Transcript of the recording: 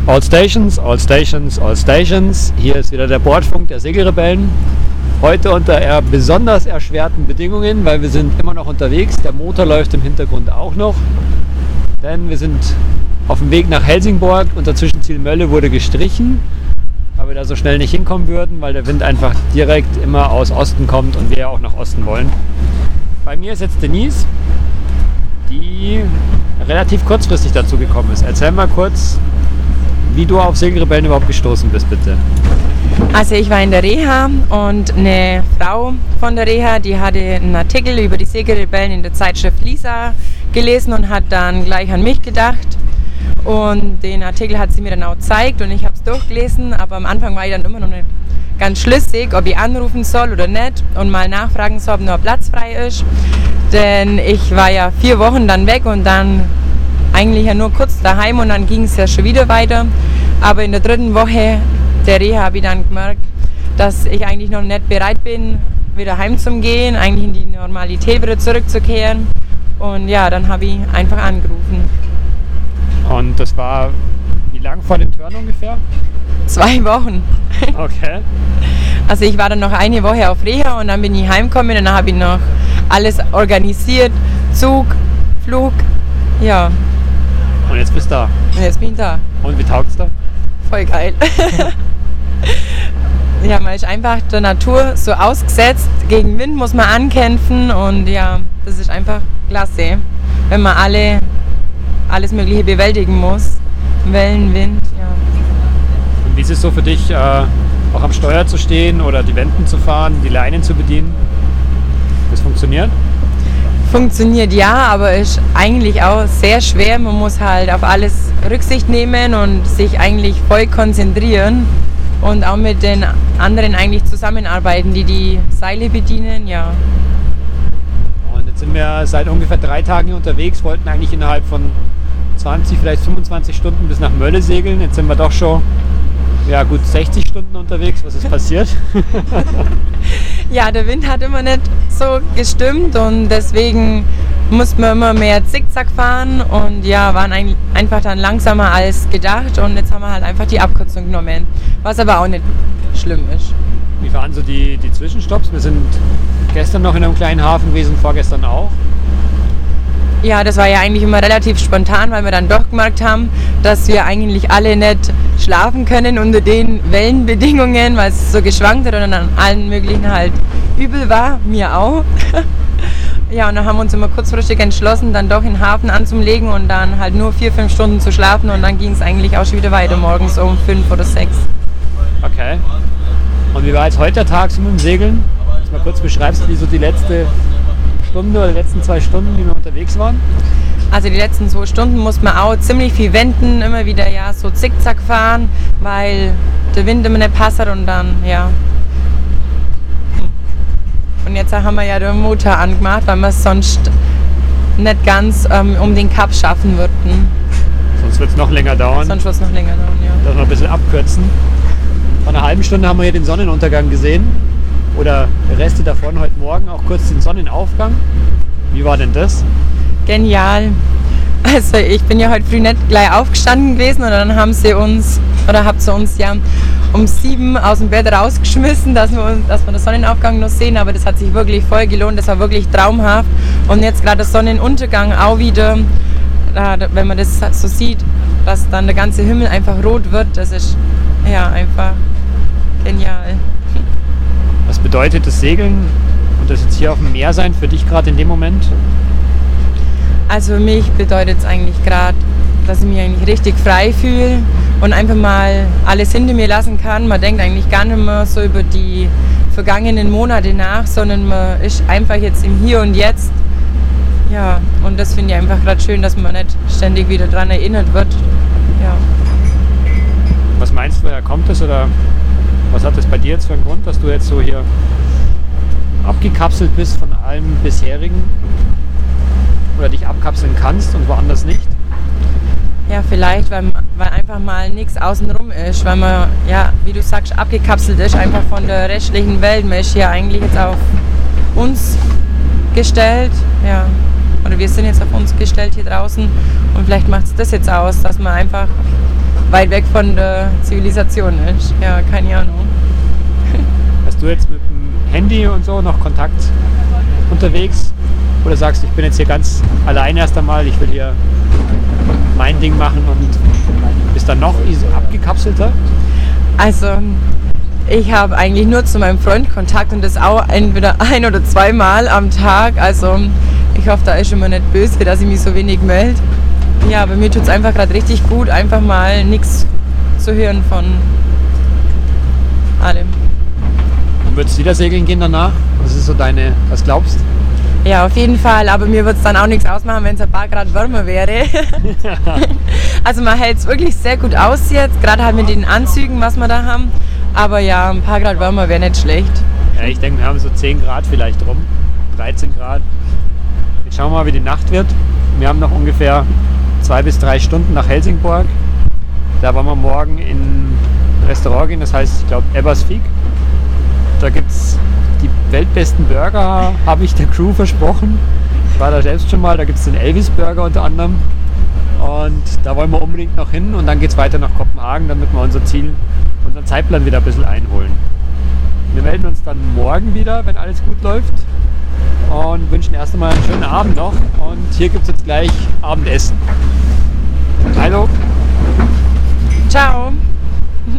All Stations, all Stations, all Stations. Hier ist wieder der Bordfunk der Segelrebellen. Heute unter besonders erschwerten Bedingungen, weil wir sind immer noch unterwegs. Der Motor läuft im Hintergrund auch noch. Denn wir sind auf dem Weg nach Helsingborg. Unser Zwischenziel Mölle wurde gestrichen, weil wir da so schnell nicht hinkommen würden, weil der Wind einfach direkt immer aus Osten kommt und wir ja auch nach Osten wollen. Bei mir ist jetzt Denise, die relativ kurzfristig dazu gekommen ist. Erzähl mal kurz, wie du auf Segelrebellen überhaupt gestoßen bist, bitte. Also ich war in der Reha und eine Frau von der Reha, die hatte einen Artikel über die Segelrebellen in der Zeitschrift Lisa gelesen und hat dann gleich an mich gedacht. Und den Artikel hat sie mir dann auch gezeigt und ich habe es durchgelesen, aber am Anfang war ich dann immer noch nicht ganz schlüssig, ob ich anrufen soll oder nicht und mal nachfragen soll, ob noch Platz frei ist. Denn ich war ja 4 Wochen dann weg und dann eigentlich ja nur kurz daheim und dann ging es ja schon wieder weiter. Aber in der 3. Woche der Reha habe ich dann gemerkt, dass ich eigentlich noch nicht bereit bin, wieder heimzugehen, eigentlich in die Normalität wieder zurückzukehren. Und ja, dann habe ich einfach angerufen. Und das war wie lang vor dem Turn ungefähr? 2 Wochen. Okay. Also ich war dann noch eine Woche auf Reha und dann bin ich heimgekommen und dann habe ich noch alles organisiert, Zug, Flug, ja. Und jetzt bist du da. Und jetzt bin ich da. Und wie taugt's da? Voll geil. Ja, man ist einfach der Natur so ausgesetzt. Gegen Wind muss man ankämpfen und ja, das ist einfach klasse, wenn man alles Mögliche bewältigen muss. Wellen, Wind, ja. Und wie ist es so für dich, auch am Steuer zu stehen oder die Wenden zu fahren, die Leinen zu bedienen? Das funktioniert? Funktioniert ja, aber ist eigentlich auch sehr schwer. Man muss halt auf alles Rücksicht nehmen und sich eigentlich voll konzentrieren und auch mit den anderen eigentlich zusammenarbeiten, die die Seile bedienen, ja. Und jetzt sind wir seit ungefähr 3 Tagen hier unterwegs, wollten eigentlich innerhalb von 20, vielleicht 25 Stunden bis nach Mölle segeln. Jetzt sind wir doch schon gut 60 Stunden unterwegs. Was ist passiert? Ja, der Wind hat immer nicht so gestimmt und deswegen mussten wir immer mehr Zickzack fahren und ja, waren einfach dann langsamer als gedacht und jetzt haben wir halt einfach die Abkürzung genommen, was aber auch nicht schlimm ist. Wie waren so die Zwischenstopps? Wir sind gestern noch in einem kleinen Hafen gewesen, vorgestern auch. Ja, das war ja eigentlich immer relativ spontan, weil wir dann doch gemerkt haben, dass wir eigentlich alle nicht schlafen können unter den Wellenbedingungen, weil es so geschwankt hat und an allen möglichen halt übel war, mir auch. Ja, und dann haben wir uns immer kurzfristig entschlossen, dann doch in den Hafen anzulegen und dann halt nur 4-5 Stunden zu schlafen und dann ging es eigentlich auch schon wieder weiter, morgens um 5 oder 6. Okay. Und wie war jetzt heute der Tag so mit dem Segeln? Dass du mal kurz beschreibst, wie so die letzte Stunde oder die letzten 2 Stunden, wie wir unterwegs waren? Also die letzten 2 Stunden musste man auch ziemlich viel wenden, immer wieder ja so zickzack fahren, weil der Wind immer nicht passt und dann, ja. Und jetzt haben wir ja den Motor angemacht, weil wir es sonst nicht ganz um den Kap schaffen würden. Sonst wird es noch länger dauern. Sonst wird es noch länger dauern, ja. Das noch ein bisschen abkürzen. Vor einer halben Stunde haben wir hier den Sonnenuntergang gesehen. Oder Reste davon heute Morgen, auch kurz den Sonnenaufgang. Wie war denn das? Genial. Also ich bin ja heute früh nicht gleich aufgestanden gewesen und dann habt ihr uns ja um 7 aus dem Bett rausgeschmissen, dass wir den Sonnenaufgang noch sehen, aber das hat sich wirklich voll gelohnt, das war wirklich traumhaft. Und jetzt gerade der Sonnenuntergang auch wieder, wenn man das so sieht, dass dann der ganze Himmel einfach rot wird, das ist ja einfach genial. Was bedeutet das Segeln und das jetzt hier auf dem Meer sein für dich gerade in dem Moment? Also für mich bedeutet es eigentlich gerade, dass ich mich eigentlich richtig frei fühle und einfach mal alles hinter mir lassen kann. Man denkt eigentlich gar nicht mehr so über die vergangenen Monate nach, sondern man ist einfach jetzt im Hier und Jetzt. Ja, und das finde ich einfach gerade schön, dass man nicht ständig wieder daran erinnert wird. Ja. Was meinst du, woher kommt das oder was hat das bei dir jetzt für einen Grund, dass du jetzt so hier abgekapselt bist von allem bisherigen oder dich abkapseln kannst und woanders nicht? Ja, vielleicht, weil einfach mal nichts außenrum ist, weil man, ja, wie du sagst, abgekapselt ist einfach von der restlichen Welt. Man ist hier eigentlich jetzt auf uns gestellt, ja, oder wir sind jetzt auf uns gestellt hier draußen und vielleicht macht es das jetzt aus, dass man einfach weit weg von der Zivilisation ist. Ja, keine Ahnung. Hast du jetzt mit dem Handy und so noch Kontakt unterwegs? Oder sagst du, ich bin jetzt hier ganz allein erst einmal, ich will hier mein Ding machen und bist dann noch abgekapselter? Also, ich habe eigentlich nur zu meinem Freund Kontakt und das auch entweder 1- oder 2-mal am Tag. Also, ich hoffe, da ist immer nicht böse, dass ich mich so wenig melde. Ja, aber mir tut es einfach gerade richtig gut, einfach mal nichts zu hören von allem. Und würdest du wieder segeln gehen danach? Was ist so was glaubst du? Ja, auf jeden Fall, aber mir würde es dann auch nichts ausmachen, wenn es ein paar Grad wärmer wäre. Also man hält es wirklich sehr gut aus jetzt, gerade halt mit den Anzügen, was wir da haben. Aber ja, ein paar Grad wärmer wäre nicht schlecht. Ja, ich denke, wir haben so 10 Grad vielleicht rum, 13 Grad. Jetzt schauen wir mal, wie die Nacht wird. Wir haben noch ungefähr 2 bis 3 Stunden nach Helsingborg. Da wollen wir morgen in ein Restaurant gehen, das heißt, ich glaube, Ebbers Fig. Da gibt es die weltbesten Burger, habe ich der Crew versprochen. Ich war da selbst schon mal, da gibt es den Elvis Burger unter anderem. Und da wollen wir unbedingt noch hin und dann geht es weiter nach Kopenhagen, damit wir unser Ziel, unseren Zeitplan wieder ein bisschen einholen. Wir melden uns dann morgen wieder, wenn alles gut läuft. Und wünschen erst einmal einen schönen Abend noch. Und hier gibt es jetzt gleich Abendessen. Hallo. Ciao.